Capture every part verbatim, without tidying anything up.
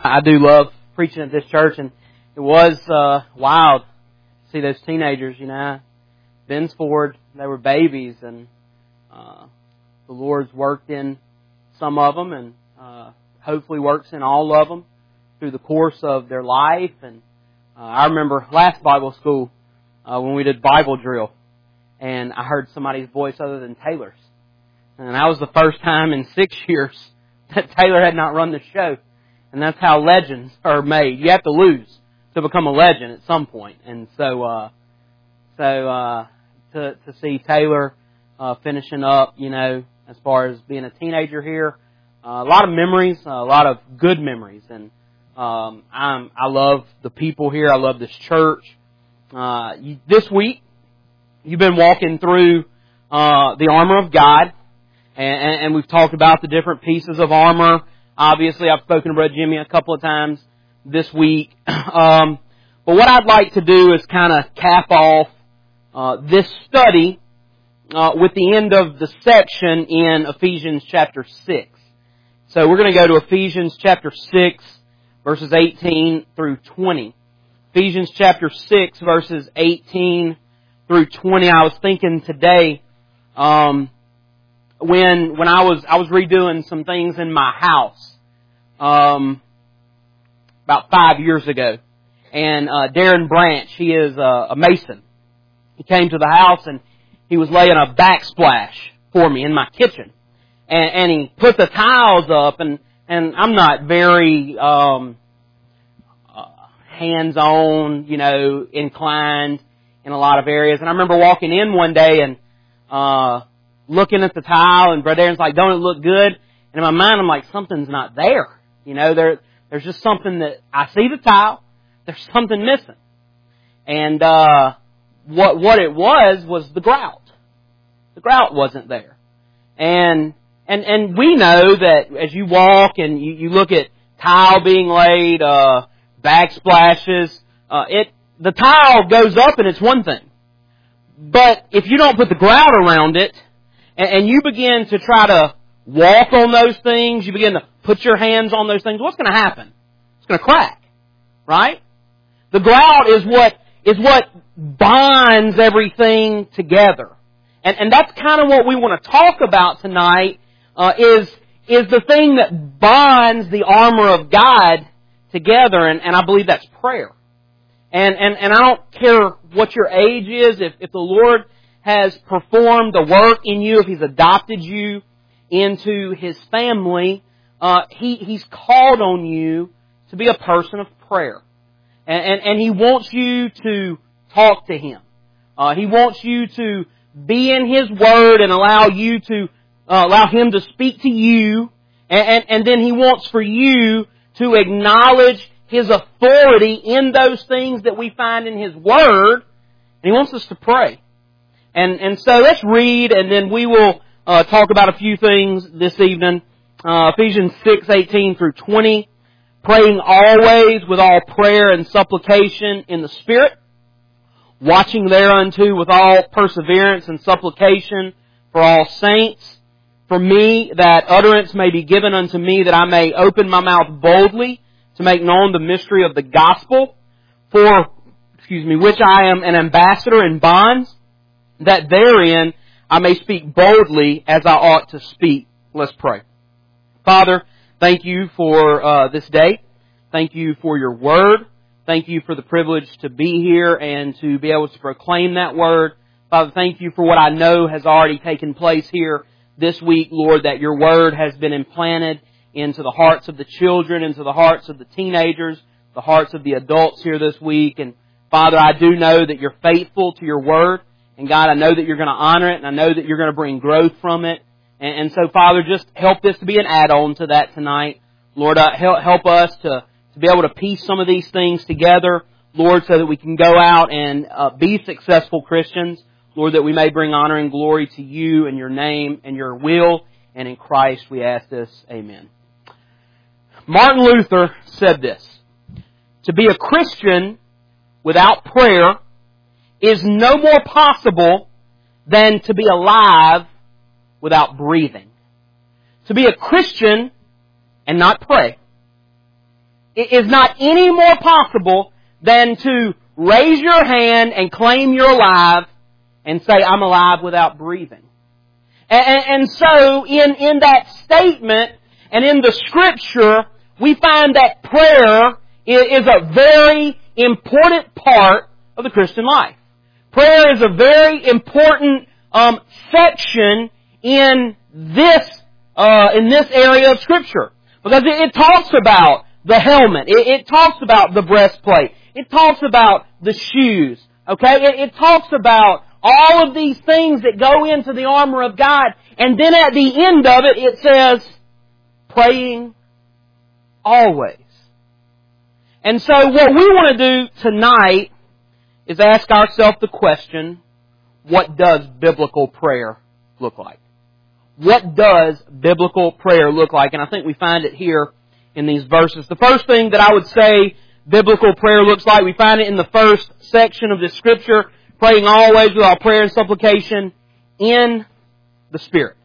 I do love preaching at this church, and it was uh, wild to see those teenagers, you know. Ben's Ford, they were babies, and uh, the Lord's worked in some of them, and uh, hopefully works in all of them through the course of their life. And uh, I remember last Bible school uh, when we did Bible drill, and I heard somebody's voice other than Taylor's. And that was the first time in six years that Taylor had not run the show. And that's how legends are made. You have to lose to become a legend at some point. And so, uh, so uh, to to see Taylor uh, finishing up, you know, as far as being a teenager here, uh, a lot of memories, a lot of good memories. And um, I'm I love the people here. I love this church. Uh, you, this week, you've been walking through uh, the armor of God. And, and we've talked about the different pieces of armor. Obviously, I've spoken to Brother Jimmy a couple of times this week. Um, but what I'd like to do is kind of cap off uh, this study uh, with the end of the section in Ephesians chapter six. So we're going to go to Ephesians chapter six, verses eighteen through twenty. Ephesians chapter six, verses eighteen through twenty. I was thinking today... Um, When when I was I was redoing some things in my house um, about five years ago, and uh, Darren Branch, he is a, a mason. He came to the house and he was laying a backsplash for me in my kitchen, and, and he put the tiles up, and and I'm not very um, uh, hands-on, you know, inclined in a lot of areas. And I remember walking in one day and. Uh, looking at the tile, and Brother Aaron's like, don't it look good? And in my mind, I'm like, something's not there. You know, there, there's just something that, I see the tile, there's something missing. And, uh, what, what it was, was the grout. The grout wasn't there. And, and, and we know that as you walk and you, you look at tile being laid, uh, backsplashes, uh, it, the tile goes up and it's one thing. But if you don't put the grout around it, and you begin to try to walk on those things, you begin to put your hands on those things, what's going to happen? It's going to crack, right? The grout is what is what binds everything together. And, and that's kind of what we want to talk about tonight, uh, is, is the thing that binds the armor of God together, and, and I believe that's prayer. And, and, and I don't care what your age is, if, if the Lord has performed the work in you, if He's adopted you into His family, uh, He He's called on you to be a person of prayer. And, and, and He wants you to talk to Him. Uh, he wants you to be in His Word and allow you to, uh, allow Him to speak to you. And, and, and then He wants for you to acknowledge His authority in those things that we find in His Word. And He wants us to pray. And and so let's read, and then we will uh, talk about a few things this evening. Uh, Ephesians six, eighteen through twenty. Praying always with all prayer and supplication in the Spirit. Watching thereunto with all perseverance and supplication for all saints. For me, that utterance may be given unto me, that I may open my mouth boldly to make known the mystery of the gospel. For, excuse me, which I am an ambassador in bonds, that therein I may speak boldly as I ought to speak. Let's pray. Father, thank you for uh, this day. Thank you for your word. Thank you for the privilege to be here and to be able to proclaim that word. Father, thank you for what I know has already taken place here this week, Lord, that your word has been implanted into the hearts of the children, into the hearts of the teenagers, the hearts of the adults here this week. And Father, I do know that you're faithful to your word. And God, I know that you're going to honor it, and I know that you're going to bring growth from it. And, and so, Father, just help this to be an add-on to that tonight. Lord, uh, help, help us to, to be able to piece some of these things together, Lord, so that we can go out and uh, be successful Christians. Lord, that we may bring honor and glory to you and your name and your will. And in Christ we ask this. Amen. Martin Luther said this: to be a Christian without prayer is no more possible than to be alive without breathing. To be a Christian and not pray is not any more possible than to raise your hand and claim you're alive and say, I'm alive without breathing. And, and, and so in, in that statement and in the Scripture, we find that prayer is, is a very important part of the Christian life. Prayer is a very important um, section in this uh, in this area of Scripture, because it, it talks about the helmet, it, it talks about the breastplate, it talks about the shoes. Okay, it, it talks about all of these things that go into the armor of God, and then at the end of it, it says, praying always. And so what we want to do tonight is ask ourselves the question, what does biblical prayer look like? What does biblical prayer look like? And I think we find it here in these verses. The first thing that I would say biblical prayer looks like, we find it in the first section of this Scripture, praying always with all prayer and supplication in the Spirit.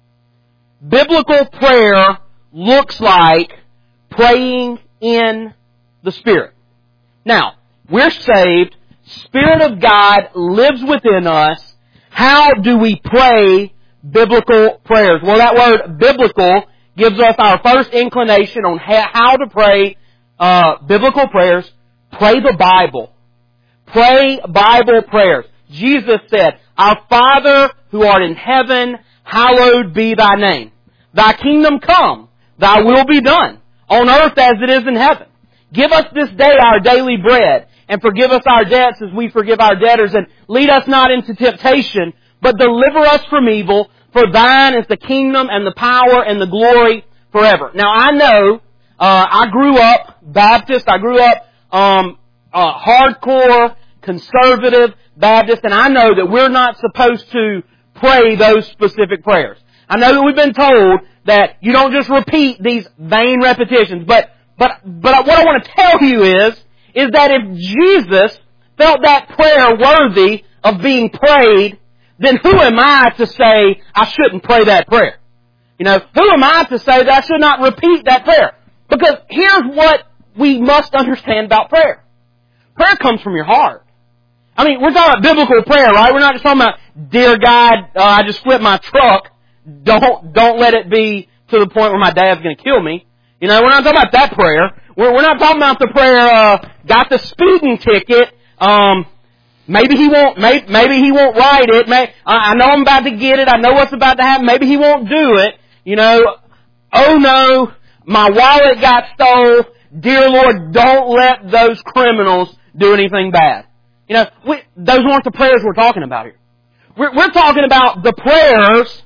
Biblical prayer looks like praying in the Spirit. Now, we're saved. Spirit of God lives within us. How do we pray biblical prayers? Well, that word biblical gives us our first inclination on how to pray uh, biblical prayers. Pray the Bible. Pray Bible prayers. Jesus said, Our Father who art in heaven, hallowed be thy name. Thy kingdom come, thy will be done, on earth as it is in heaven. Give us this day our daily bread, and forgive us our debts as we forgive our debtors, and lead us not into temptation, but deliver us from evil, for thine is the kingdom and the power and the glory forever. Now I know, uh, I grew up Baptist, I grew up, um, uh, hardcore, conservative Baptist, and I know that we're not supposed to pray those specific prayers. I know that we've been told that you don't just repeat these vain repetitions, but, but, but what I want to tell you is, is that if Jesus felt that prayer worthy of being prayed, then who am I to say I shouldn't pray that prayer? You know, who am I to say that I should not repeat that prayer? Because here's what we must understand about prayer. Prayer comes from your heart. I mean, we're talking about biblical prayer, right? We're not just talking about, dear God, uh, I just flipped my truck. Don't, don't let it be to the point where my dad's going to kill me. You know, we're not talking about that prayer. We're, we're not talking about the prayer, uh, got the speeding ticket, um, maybe he won't, maybe, maybe he won't write it. May, I know I'm about to get it. I know what's about to happen. Maybe he won't do it. You know, oh no, my wallet got stole. Dear Lord, don't let those criminals do anything bad. You know, we, those aren't the prayers we're talking about here. We're, we're talking about the prayers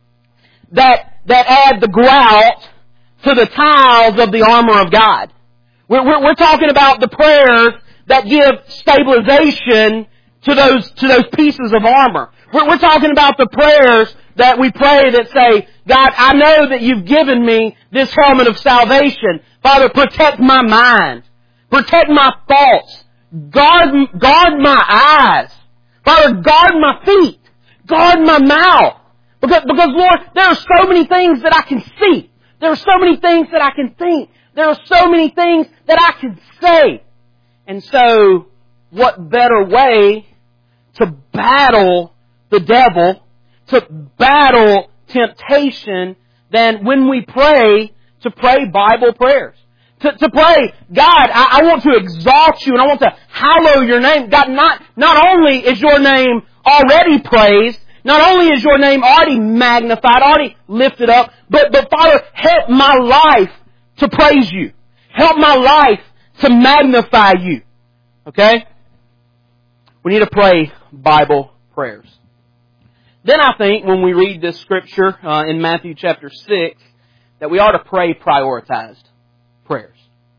that, that add the grout to the tiles of the armor of God. We're, we're, we're talking about the prayers that give stabilization to those, to those pieces of armor. We're, we're talking about the prayers that we pray that say, God, I know that you've given me this helmet of salvation. Father, protect my mind. Protect my thoughts. Guard, guard my eyes. Father, guard my feet. Guard my mouth. Because, because Lord, there are so many things that I can see. There are so many things that I can think. There are so many things that I can say. And so, what better way to battle the devil, to battle temptation, than when we pray, to pray Bible prayers? To, to pray, God, I, I want to exalt you and I want to hallow your name. God, not, not only is your name already praised, not only is your name already magnified, already lifted up, but, but Father, help my life to praise you. Help my life to magnify you. Okay? We need to pray Bible prayers. Then I think when we read this scripture uh, in Matthew chapter six, that we ought to pray prioritized prayers.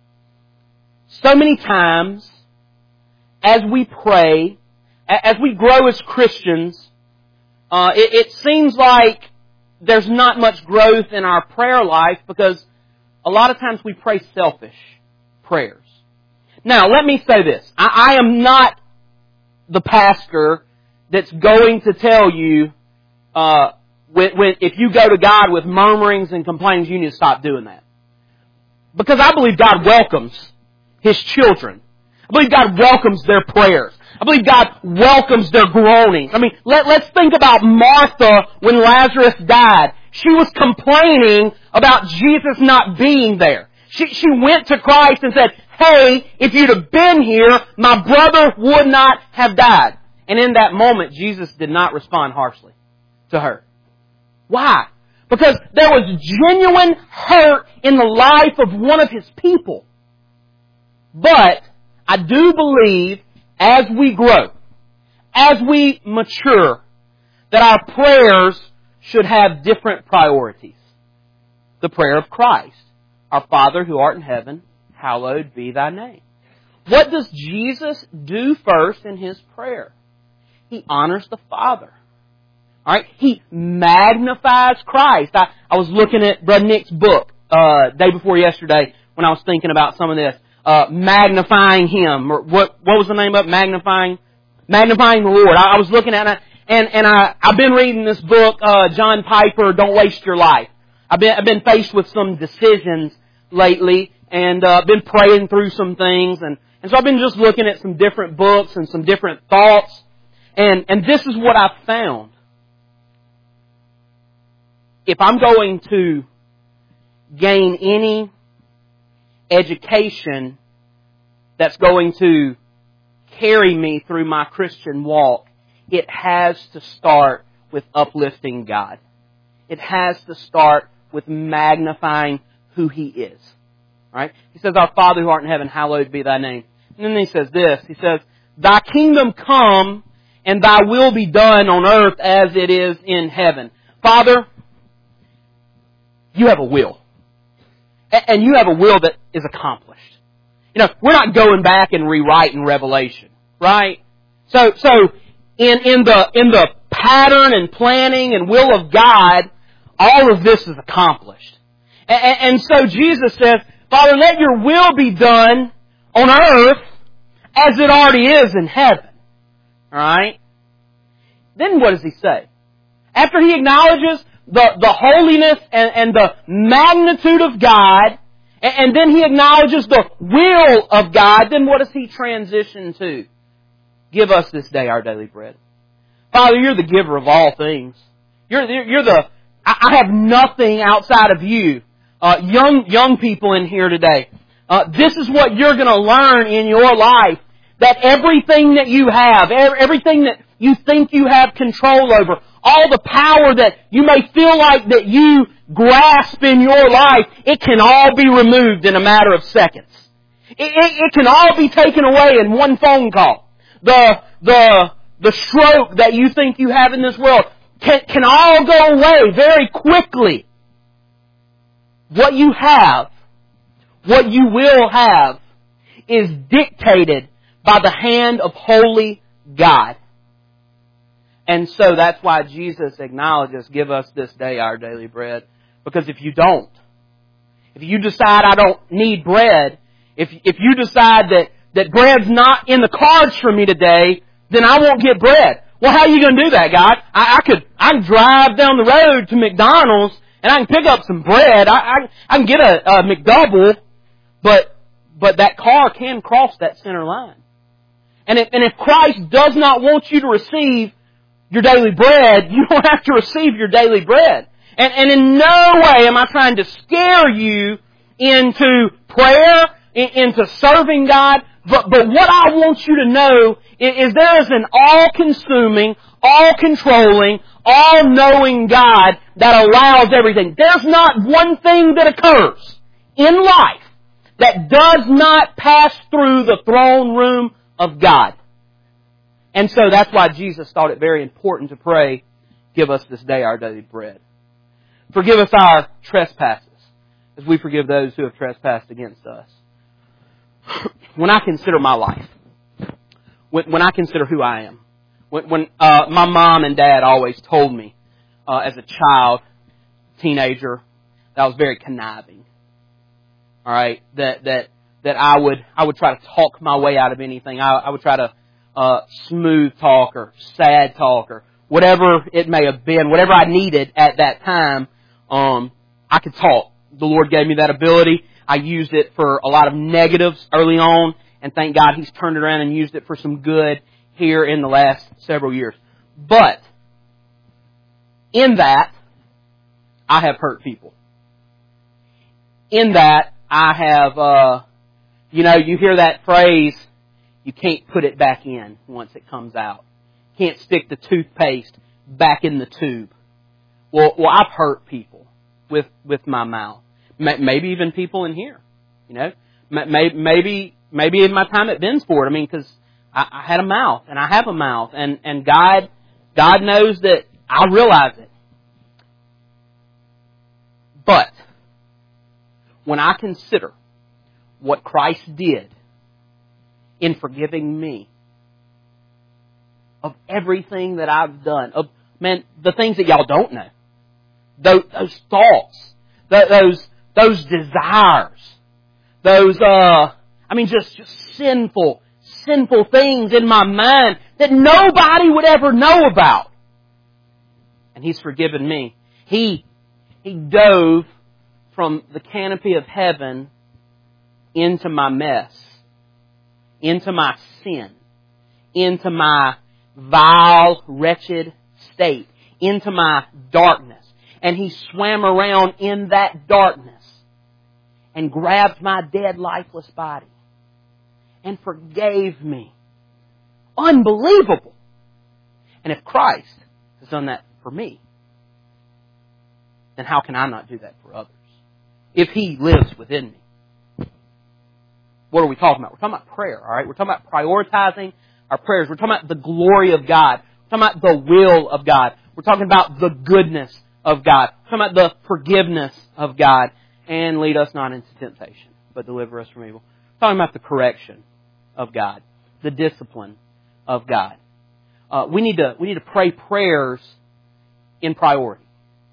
So many times, as we pray, as we grow as Christians, uh, it, it seems like there's not much growth in our prayer life because a lot of times we pray selfish prayers. Now, let me say this. I, I am not the pastor that's going to tell you, uh, when, when, if you go to God with murmurings and complainings, you need to stop doing that. Because I believe God welcomes His children. I believe God welcomes their prayers. I believe God welcomes their groanings. I mean, let, let's think about Martha when Lazarus died. She was complaining about Jesus not being there. She, she went to Christ and said, hey, if you'd have been here, my brother would not have died. And in that moment, Jesus did not respond harshly to her. Why? Because there was genuine hurt in the life of one of His people. But I do believe as we grow, as we mature, that our prayers should have different priorities. The prayer of Christ. Our Father who art in heaven, hallowed be Thy name. What does Jesus do first in His prayer? He honors the Father. All right? He magnifies Christ. I, I was looking at Brother Nick's book uh, day before yesterday when I was thinking about some of this. Uh, magnifying Him. Or what what was the name of it? Magnifying Magnifying the Lord. I, I was looking at it, and, and I, I've been reading this book, uh, John Piper, Don't Waste Your Life. I've been, I've been faced with some decisions lately, and uh, been praying through some things, and, and so I've been just looking at some different books and some different thoughts, and, and this is what I've found. If I'm going to gain any education that's going to carry me through my Christian walk, it has to start with uplifting God. It has to start with magnifying who He is. Right? He says, Our Father who art in heaven, hallowed be Thy name. And then He says this, He says, Thy kingdom come and Thy will be done on earth as it is in heaven. Father, You have a will. And You have a will that is accomplished. You know, we're not going back and rewriting Revelation, right? So, so in, in the, in the pattern and planning and will of God, all of this is accomplished. And, and so Jesus says, Father, let Your will be done on earth as it already is in heaven. Alright? Then what does He say? After He acknowledges the, the holiness and, and the magnitude of God, and, and then He acknowledges the will of God, then what does He transition to? Give us this day our daily bread. Father, You're the giver of all things. You're, you're the, I have nothing outside of You. Uh, young, young people in here today, uh, this is what you're going to learn in your life. That everything that you have, everything that you think you have control over, all the power that you may feel like that you grasp in your life, it can all be removed in a matter of seconds. It, it, it can all be taken away in one phone call. The, the, the stroke that you think you have in this world can, can all go away very quickly. What you have, what you will have, is dictated by the hand of holy God. And so that's why Jesus acknowledges, give us this day our daily bread. Because if you don't, if you decide I don't need bread, if if you decide that, that bread's not in the cards for me today, then I won't get bread. Well, how are you going to do that, God? I, I could I can drive down the road to McDonald's and I can pick up some bread. I I, I can get a, a McDouble, but but that car can cross that center line. And if, and if Christ does not want you to receive your daily bread, you don't have to receive your daily bread. And, and in no way am I trying to scare you into prayer, in, into serving God. But, but what I want you to know is, is there is an all-consuming, all-controlling, all-knowing God that allows everything. There's not one thing that occurs in life that does not pass through the throne room of God. And so that's why Jesus thought it very important to pray, give us this day our daily bread. Forgive us our trespasses, as we forgive those who have trespassed against us. When I consider my life, when, when I consider who I am, when, when uh, my mom and dad always told me uh, as a child, teenager, that I was very conniving. All right, that that that I would I would try to talk my way out of anything. I, I would try to uh, smooth talk or sad talk or whatever it may have been, whatever I needed at that time. Um, I could talk. The Lord gave me that ability. I I used it for a lot of negatives early on, and thank God He's turned it around and used it for some good here in the last several years. But in that, I have hurt people. In that, I have, uh, you know, you hear that phrase, you can't put it back in once it comes out. Can't stick the toothpaste back in the tube. Well, well, I've hurt people with, with my mouth. Maybe even people in here, you know. Maybe, maybe in my time at Bensford, I mean, because I, I had a mouth, and I have a mouth, and, and God, God knows that I realize it. But when I consider what Christ did in forgiving me of everything that I've done, of, man, the things that y'all don't know, those, those thoughts, those, those desires, those, uh, I mean, just, just sinful, sinful things in my mind that nobody would ever know about. And He's forgiven me. He, He dove from the canopy of heaven into my mess, into my sin, into my vile, wretched state, into my darkness. And He swam around in that darkness and grabbed my dead, lifeless body and forgave me. Unbelievable! And if Christ has done that for me, then how can I not do that for others? If He lives within me. What are we talking about? We're talking about prayer, alright? We're talking about prioritizing our prayers. We're talking about the glory of God. We're talking about the will of God. We're talking about the goodness of God. We're talking about the forgiveness of God. And lead us not into temptation, but deliver us from evil. We're talking about the correction of God. The discipline of God. Uh, we need to, we need to pray prayers in priority.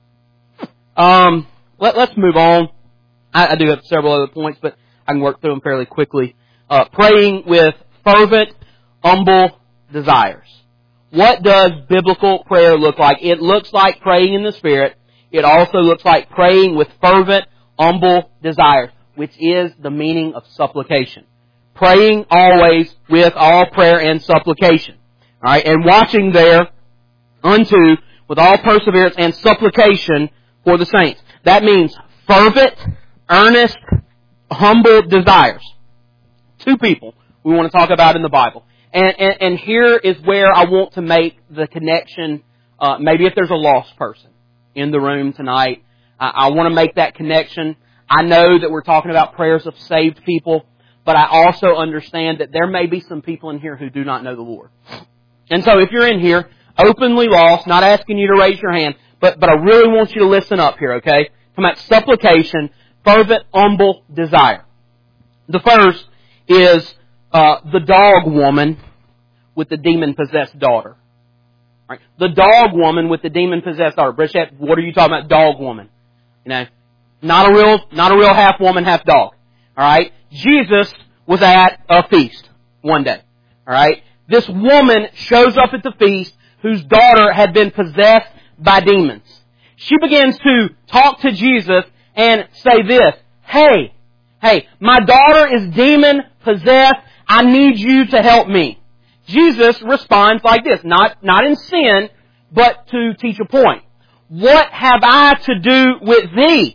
Um, let, let's move on. I, I do have several other points, but I can work through them fairly quickly. Uh, praying with fervent, humble desires. What does biblical prayer look like? It looks like praying in the Spirit. It also looks like praying with fervent, humble desires, which is the meaning of supplication. Praying always with all prayer and supplication. Alright, and watching there unto with all perseverance and supplication for the saints. That means fervent, earnest, humble desires. Two people we want to talk about in the Bible. And, and, and here is where I want to make the connection, uh, maybe if there's a lost person in the room tonight, I, I want to make that connection. I know that we're talking about prayers of saved people, but I also understand that there may be some people in here who do not know the Lord. And so if you're in here, openly lost, not asking you to raise your hand, but, but I really want you to listen up here, okay? Talking about supplication, fervent, humble desire. The first is uh, the dog woman with the demon-possessed daughter. Right? The dog woman with the demon-possessed daughter. Bridget, what are you talking about, dog woman? You know, not a real, not a real half woman, half dog. All right? Jesus was at a feast one day. All right? This woman shows up at the feast whose daughter had been possessed by demons. She begins to talk to Jesus and say this, Hey, hey, my daughter is demon-possessed. I need you to help me. Jesus responds like this, not, not in sin, but to teach a point. What have I to do with thee?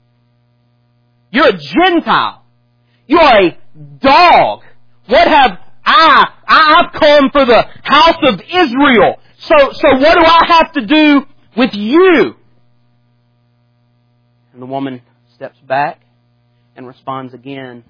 You're a Gentile. You are a dog. What have I? I've come for the house of Israel. So, so what do I have to do with you? And the woman steps back and responds again,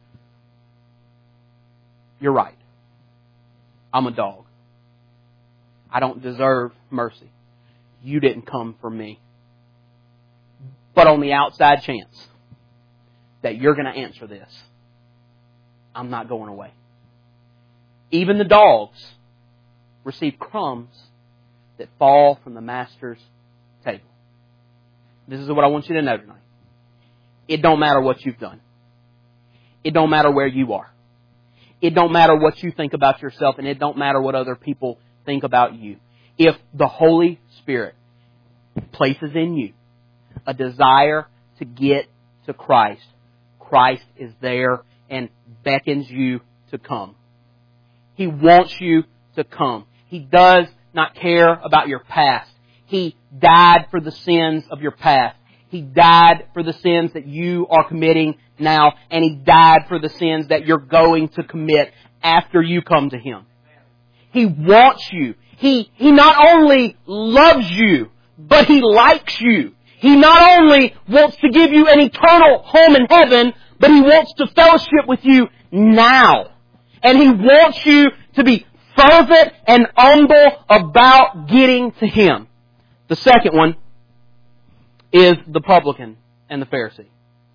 You're right. I'm a dog. I don't deserve mercy. You didn't come for me. But on the outside chance that you're going to answer this, I'm not going away. Even the dogs receive crumbs that fall from the master's table. This is what I want you to know tonight. It don't matter what you've done. It don't matter where you are. It don't matter what you think about yourself, and it don't matter what other people think about you. If the Holy Spirit places in you a desire to get to Christ, Christ is there and beckons you to come. He wants you to come. He does not care about your past. He died for the sins of your past. He died for the sins that you are committing now, and He died for the sins that you're going to commit after you come to Him. He wants you. He, He not only loves you, but He likes you. He not only wants to give you an eternal home in heaven, but He wants to fellowship with you now. And He wants you to be fervent and humble about getting to Him. The second one is the publican and the Pharisee.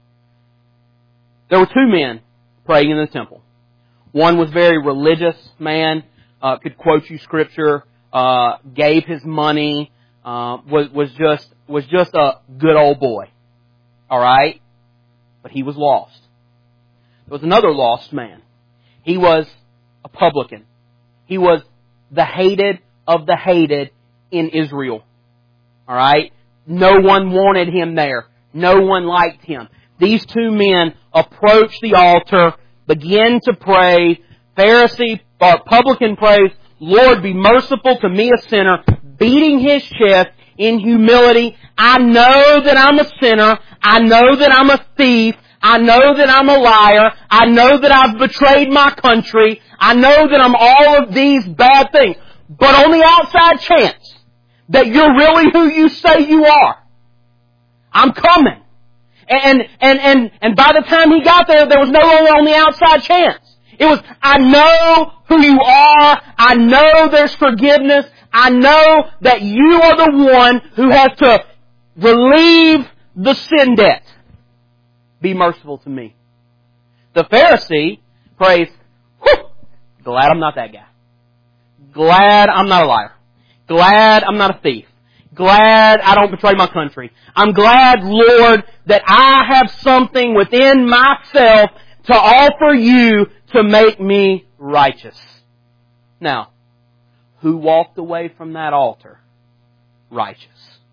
There were two men praying in the temple. One was a very religious man, uh, could quote you scripture, uh, gave his money, uh, was, was just, was just a good old boy. Alright? But he was lost. There was another lost man. He was a publican. He was the hated of the hated in Israel. Alright? No one wanted him there. No one liked him. These two men approach the altar, begin to pray. Pharisee or publican prays, Lord, be merciful to me, a sinner, beating his chest in humility. I know that I'm a sinner. I know that I'm a thief. I know that I'm a liar. I know that I've betrayed my country. I know that I'm all of these bad things. But on the outside chance that you're really who you say you are, I'm coming. And, and, and, and by the time he got there, there was no longer on the outside chance. It was, I know who you are. I know there's forgiveness. I know that you are the one who has to relieve the sin debt. Be merciful to me. The Pharisee prays, whew, glad I'm not that guy. Glad I'm not a liar. Glad I'm not a thief. Glad I don't betray my country. I'm glad, Lord, that I have something within myself to offer you to make me righteous. Now, who walked away from that altar righteous?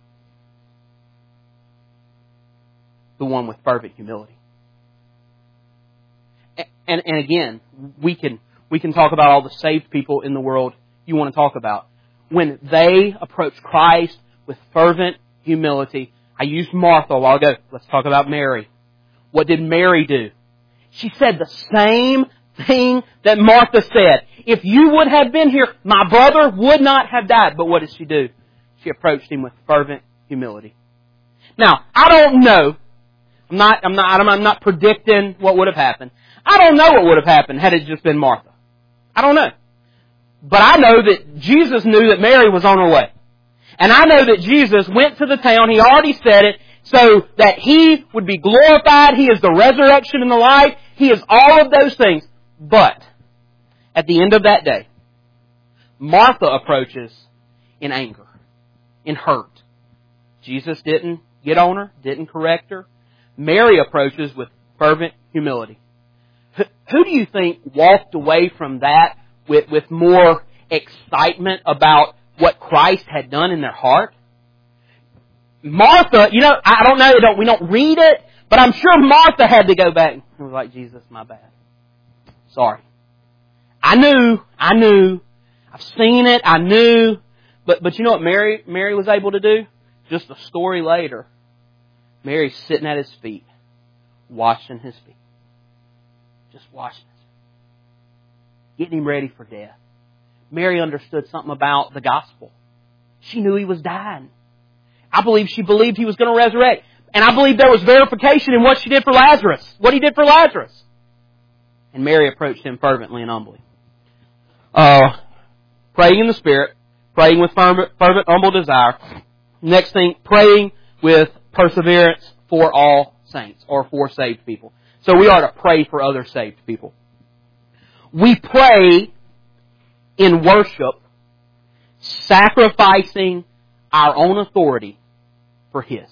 The one with fervent humility. And, and again, we can, we can talk about all the saved people in the world you want to talk about. When they approach Christ with fervent humility, I used Martha a while ago. Let's talk about Mary. What did Mary do? She said the same thing that Martha said. If you would have been here, my brother would not have died. But what did she do? She approached him with fervent humility. Now, I don't know. I'm not, I'm not, I'm not predicting what would have happened. I don't know what would have happened had it just been Martha. I don't know. But I know that Jesus knew that Mary was on her way. And I know that Jesus went to the town, He already said it, so that He would be glorified. He is the resurrection and the life. He is all of those things. But, at the end of that day, Martha approaches in anger, in hurt. Jesus didn't get on her, didn't correct her. Mary approaches with fervent humility. Who do you think walked away from that with, with more excitement about what Christ had done in their heart? Martha, you know, I don't know, don't, we don't read it, but I'm sure Martha had to go back and was like, Jesus, my bad. Sorry. I knew, I knew, I've seen it, I knew, but, but you know what Mary, Mary was able to do? Just a story later, Mary's sitting at His feet, washing His feet. Just washing His feet. Getting Him ready for death. Mary understood something about the gospel. She knew He was dying. I believe she believed He was going to resurrect. And I believe there was verification in what she did for Lazarus. What He did for Lazarus. And Mary approached Him fervently and humbly. Uh, praying in the Spirit. Praying with fervent, fervent, humble desire. Next thing, praying with perseverance for all saints. Or for saved people. So we are to pray for other saved people. We pray in worship, sacrificing our own authority for His.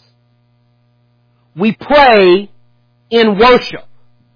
We pray in worship,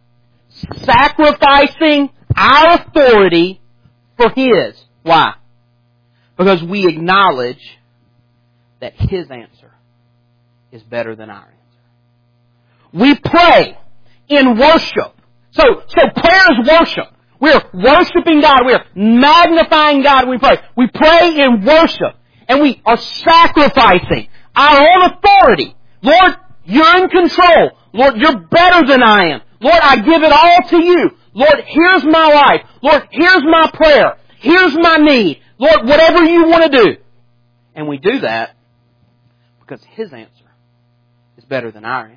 sacrificing our authority for His. Why? Because we acknowledge that His answer is better than our answer. We pray in worship. So, so prayer is worship. We're worshiping God. We're magnifying God when we pray. We pray in worship. And we are sacrificing our own authority. Lord, you're in control. Lord, you're better than I am. Lord, I give it all to you. Lord, here's my life. Lord, here's my prayer. Here's my need. Lord, whatever you want to do. And we do that because His answer is better than our answer.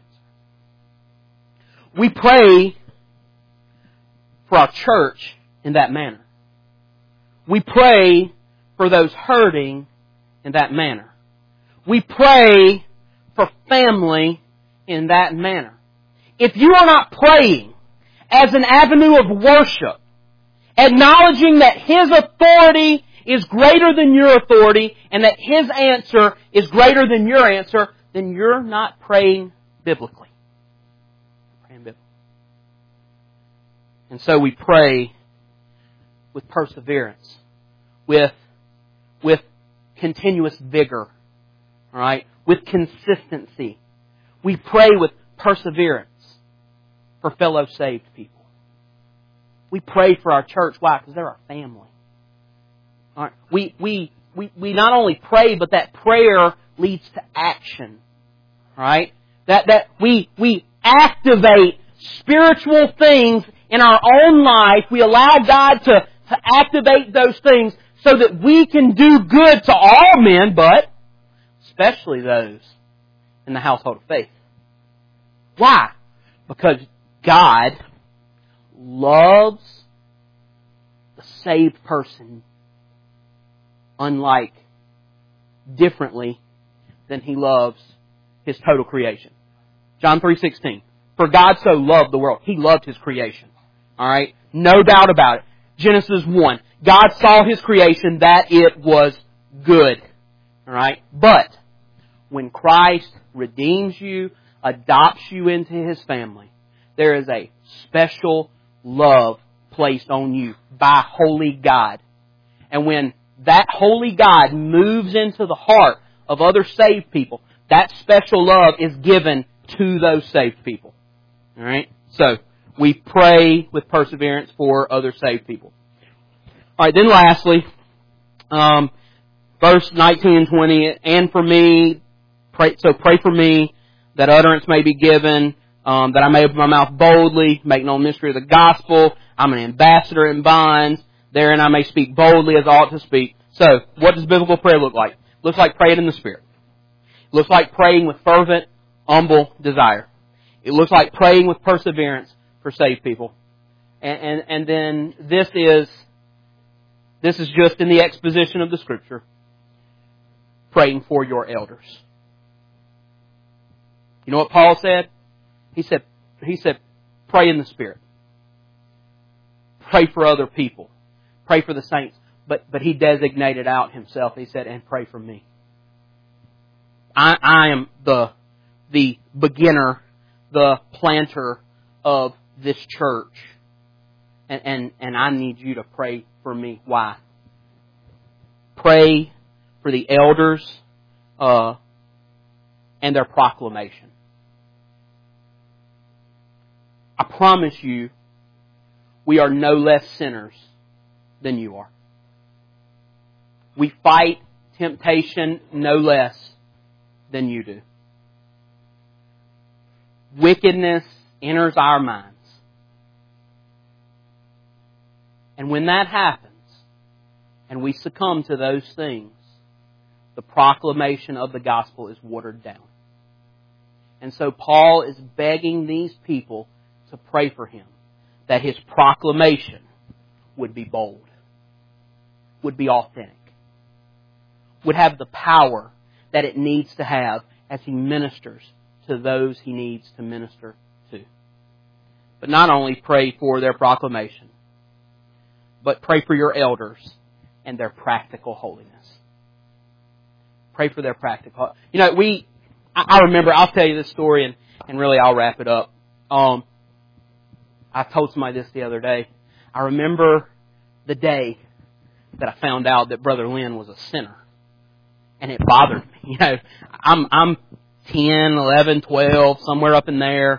We pray for our church in that manner. We pray for those hurting in that manner. We pray for family in that manner. If you are not praying as an avenue of worship, acknowledging that His authority is greater than your authority and that His answer is greater than your answer, then you're not praying biblically. Praying biblically. And so we pray with perseverance, with, with continuous vigor, all right, with consistency. We pray with perseverance for fellow saved people. We pray for our church. Why? Because they're our family. All right. We, we, we, we not only pray, but that prayer leads to action. All right? That, that we, we activate spiritual things in our own life. We allow God to, to activate those things so that we can do good to all men, but especially those in the household of faith. Why? Because God loves the saved person unlike, differently than He loves His total creation. John three sixteen. For God so loved the world. He loved His creation. Alright? No doubt about it. Genesis one. God saw His creation that it was good. Alright? But when Christ redeems you, adopts you into His family, there is a special love placed on you by holy God. And when that holy God moves into the heart of other saved people, that special love is given to those saved people. Alright? So, we pray with perseverance for other saved people. Alright, then lastly, um, verse nineteen and twenty, and for me, pray, so pray for me that utterance may be given, um, that I may open my mouth boldly, make known the mystery of the gospel. I'm an ambassador in bonds. Therein I may speak boldly as I ought to speak. So, what does biblical prayer look like? It looks like praying in the Spirit. It looks like praying with fervent, humble desire. It looks like praying with perseverance for saved people. And, and, and then this is, this is just in the exposition of the Scripture. Praying for your elders. You know what Paul said? He said, he said, pray in the Spirit. Pray for other people. Pray for the saints. But, but he designated out himself. He said, and pray for me. I, I am the, the beginner, the planter of this church. And, and, and I need you to pray for me. Why? Pray for the elders, uh, and their proclamation. I promise you, we are no less sinners than you are. We fight temptation no less than you do. Wickedness enters our minds. And when that happens, and we succumb to those things, the proclamation of the gospel is watered down. And so Paul is begging these people to pray for him, that his proclamation would be bold, would be authentic, would have the power that it needs to have as he ministers to those he needs to minister to. But not only pray for their proclamation, but pray for your elders and their practical holiness. Pray for their practical. You know, we, I remember, I'll tell you this story and, and really I'll wrap it up. Um, I told somebody this the other day. I remember the day that I found out that Brother Lynn was a sinner. And it bothered me. You know, I'm, I'm ten, eleven, twelve, somewhere up in there.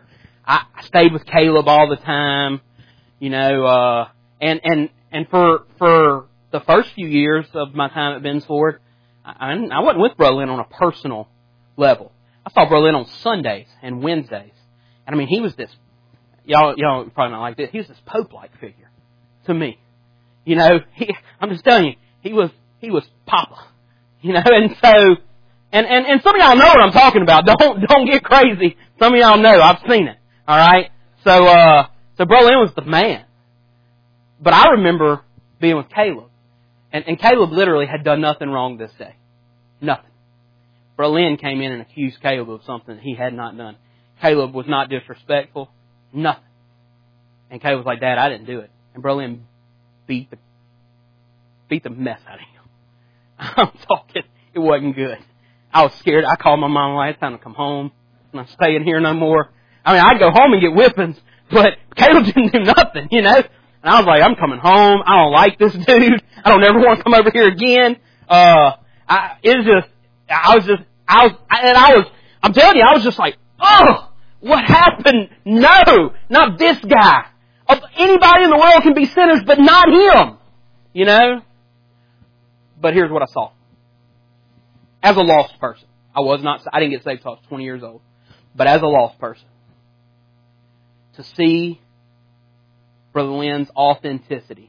I, I stayed with Caleb all the time, you know, uh, and, and, and for, for the first few years of my time at Ben's Ford, I, I wasn't with Brother Lynn on a personal level. I saw Brother Lynn on Sundays and Wednesdays. And I mean, he was this, y'all, y'all probably not like this, he was this Pope-like figure to me. You know, he, I'm just telling you, he was, he was Papa. You know, and so, and, and, and some of y'all know what I'm talking about. Don't, don't get crazy. Some of y'all know. I've seen it. Alright? So, uh, so Brother Lynn was the man. But I remember being with Caleb. And, and Caleb literally had done nothing wrong this day. Nothing. Brother Lynn came in and accused Caleb of something he had not done. Caleb was not disrespectful. Nothing. And Caleb was like, Dad, I didn't do it. And Brother Lynn beat the, beat the mess out of him. I'm talking, it wasn't good. I was scared. I called my mom, like, it's time to come home. I'm not staying here no more. I mean, I'd go home and get whippings, but Caleb didn't do nothing, you know? And I was like, I'm coming home. I don't like this dude. I don't ever want to come over here again. Uh, I, it was just, I was just, I was, and I was, I'm telling you, I was just like, oh, what happened? No, not this guy. Anybody in the world can be sinners, but not him. You know? But here's what I saw. As a lost person, I was not, I didn't get saved until I was twenty years old. But as a lost person, to see Brother Lynn's authenticity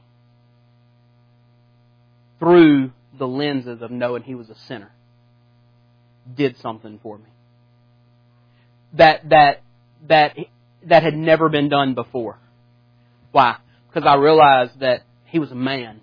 through the lenses of knowing he was a sinner did something for me. That, that, that, that had never been done before. Why? Because I realized that he was a man.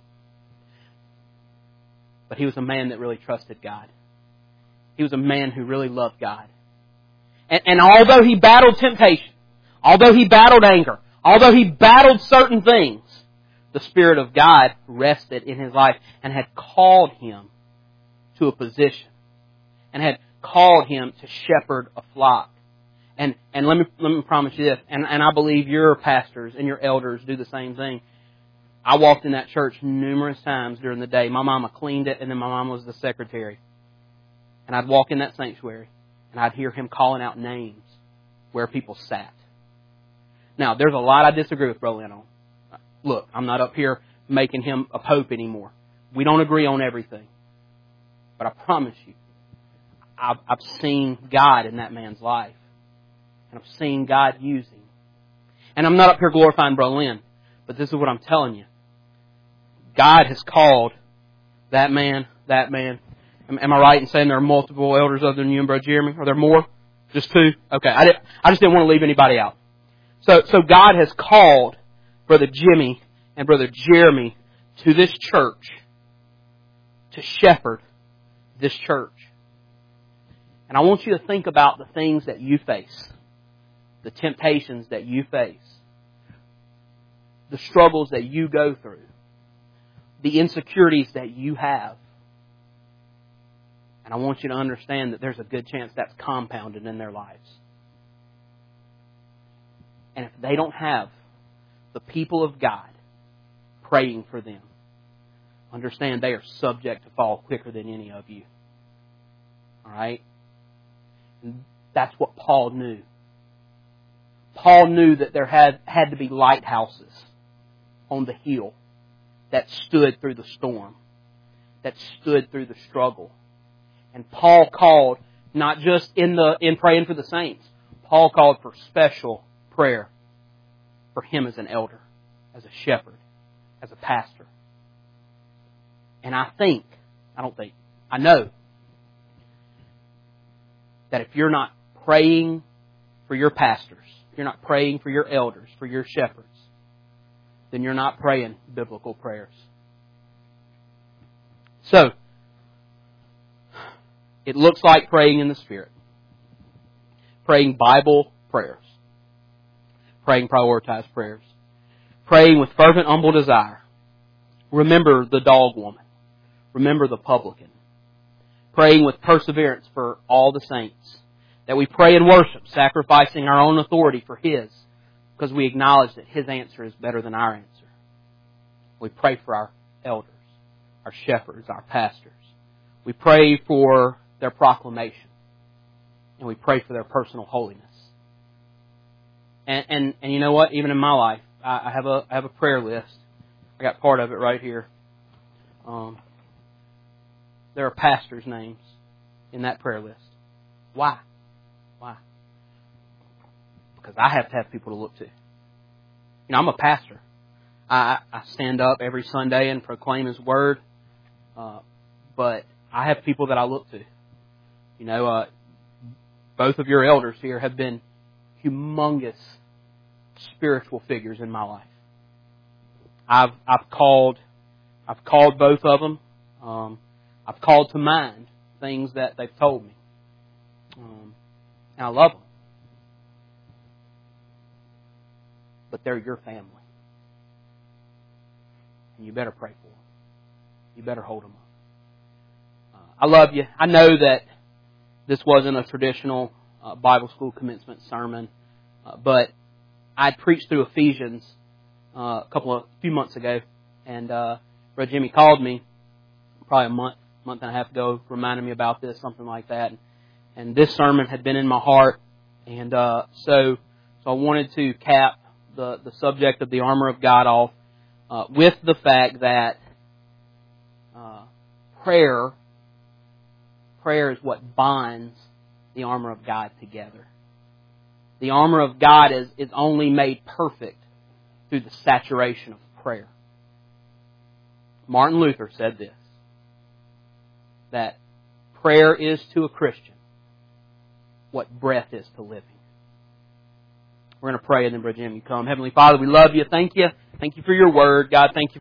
But he was a man that really trusted God. He was a man who really loved God. And, and although he battled temptation, although he battled anger, although he battled certain things, the Spirit of God rested in his life and had called him to a position and had called him to shepherd a flock. And, and let me, let me promise you this, and, and I believe your pastors and your elders do the same thing. I walked in that church numerous times during the day. My mama cleaned it, and then my mama was the secretary. And I'd walk in that sanctuary, and I'd hear him calling out names where people sat. Now, there's a lot I disagree with Brother Lynn on. Look, I'm not up here making him a pope anymore. We don't agree on everything. But I promise you, I've, I've seen God in that man's life. And I've seen God use him. And I'm not up here glorifying Brother Lynn, but this is what I'm telling you. God has called that man, that man. Am, am I right in saying there are multiple elders other than you and Brother Jeremy? Are there more? Just two? Okay. I, did, I just didn't want to leave anybody out. So, so God has called Brother Jimmy and Brother Jeremy to this church to shepherd this church. And I want you to think about the things that you face, the temptations that you face, the struggles that you go through, the insecurities that you have. And I want you to understand that there's a good chance that's compounded in their lives. And if they don't have the people of God praying for them, understand they are subject to fall quicker than any of you. All right? And that's what Paul knew. Paul knew that there had, had to be lighthouses on the hill that stood through the storm, that stood through the struggle. And Paul called, not just in the in praying for the saints, Paul called for special prayer for him as an elder, as a shepherd, as a pastor. And I think, I don't think, I know that if you're not praying for your pastors, if you're not praying for your elders, for your shepherds, then you're not praying biblical prayers. So, it looks like praying in the Spirit. Praying Bible prayers. Praying prioritized prayers. Praying with fervent, humble desire. Remember the dog woman. Remember the publican. Praying with perseverance for all the saints. That we pray and worship, sacrificing our own authority for His, because we acknowledge that His answer is better than our answer. We pray for our elders, our shepherds, our pastors. We pray for their proclamation. And we pray for their personal holiness. And, and, and you know what? Even in my life, I, I have a I have a prayer list. I got part of it right here. Um, there are pastors' names in that prayer list. Why? Why? Because I have to have people to look to. You know, I'm a pastor. I, I stand up every Sunday and proclaim His Word. Uh, but I have people that I look to. You know, uh, both of your elders here have been humongous spiritual figures in my life. I've I've called I've called both of them. Um, I've called to mind things that they've told me, um, and I love them. But they're your family, and you better pray for them. You better hold them up. Uh, I love you. I know that this wasn't a traditional uh, Bible school commencement sermon, uh, but I preached through Ephesians uh, a couple of few months ago, and uh, Brother Jimmy called me probably a month, month and a half ago, reminded me about this, something like that. And, and this sermon had been in my heart, and uh, so so I wanted to cap the the subject of the armor of God off uh, with the fact that uh, prayer prayer is what binds the armor of God together. The armor of God is, is only made perfect through the saturation of prayer. Martin Luther said this, that prayer is to a Christian what breath is to living. We're going to pray and then Brother Jim, you come. Heavenly Father, we love you. Thank you. Thank you for your word. God, thank you.